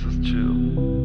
is chill.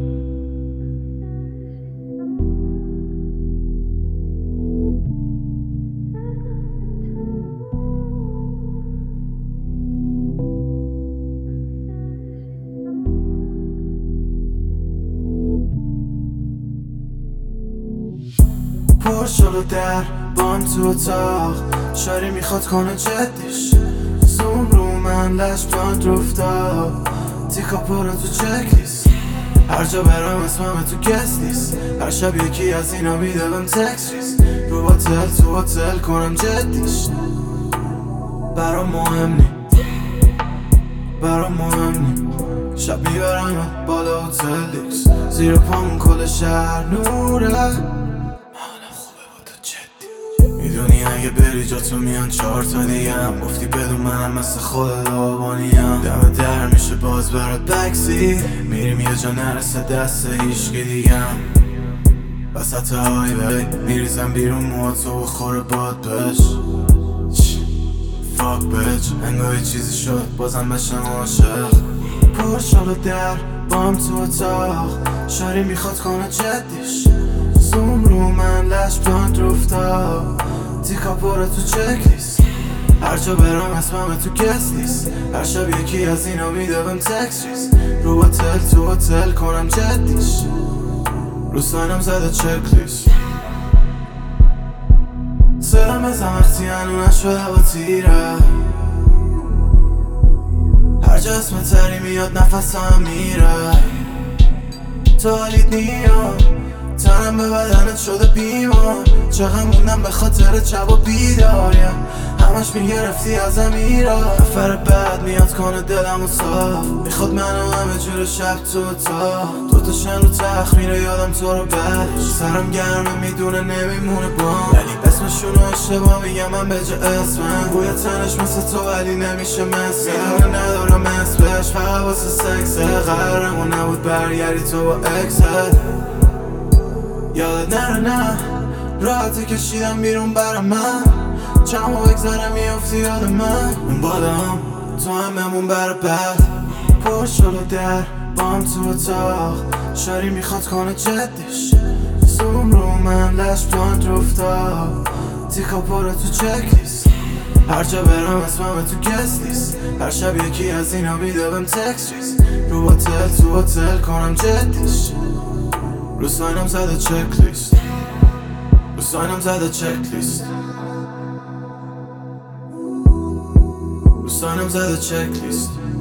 پر شلو در بام تو اتاق شاری میخواد کنه جدیش زوم رو من لشبان رفتار تیکا پرا تو چکلیست هر جا برام اسمم تو گست نیست هر شب یکی از اینا میده بهم تکس ریز رو باتل تو هتل کنم جدیش برام مهم نی برام مهم نی شب میبرم بالا هتل دیکس زیر پامون کل شهر نوره میدونی اگه بری جا تو میان 4 تا دیگم گفتی بدون منم مثل خودت آبانیم دم در میشه باز برات بکسی میریم یه جا نرسه دست هیچکی دیگم وسط هایوی میریزم بیرون موهاتو بخوره باد بش فاک بچ انگاه چیزی شد بازم بشم عاشق پر شلو در بام تو اتاق شاری میخواد کنه جدیش زوم رو من لشبان رفتار تیکا پرا تو چکلیست هر جا برام اسمم تو گست نیست هر شب یکی از اینا میده بهم تکس ریز رو باتل تو هتل کنم جدیش رو ساینم زده چکلیست سرم بزن وقتی هنو نشده با تیره هر جا اسم تری میاد نفسم میره تو حالیت نیام تنم به بدنت شده بیمار چقدر موندم به خاطر شب و بیداریم همش میگرفتی ازم ایراد نفر بعد میاد کنه دلمو صاف میخواد منو همه جور شب تو اتاق دوتا شن رو تخت میره یادم تو رو بعدش سرم گرمه میدونه نمیمونه بام ولی اسمشونو اشتباه میگم من به جا اسمم بوی تنش مثل تو ولی نمیشه مثل میدونه ندارم اسمش فقط واسه سکسه قرارمون نبود برگردی تو با اکست یادت نره نه راحتی کشیدم بیرون برا من چند و بگذاره میافتی یاد من اون بالام تو هم بمون برا بعد پر شلو در بام تو اتاق شاری میخواد کنه جدیش زوم رو من لشبان رفتار تیکا پرا تو چکلیست هر جا برام اسمم تو گست نیست هر شب یکی از اینا میده بهم تکس ریز رو باتل تو هتل کنم جدیش رو ساینم زده چکلیست رو ساینم زده چکلیست رو ساینم زده چکلیست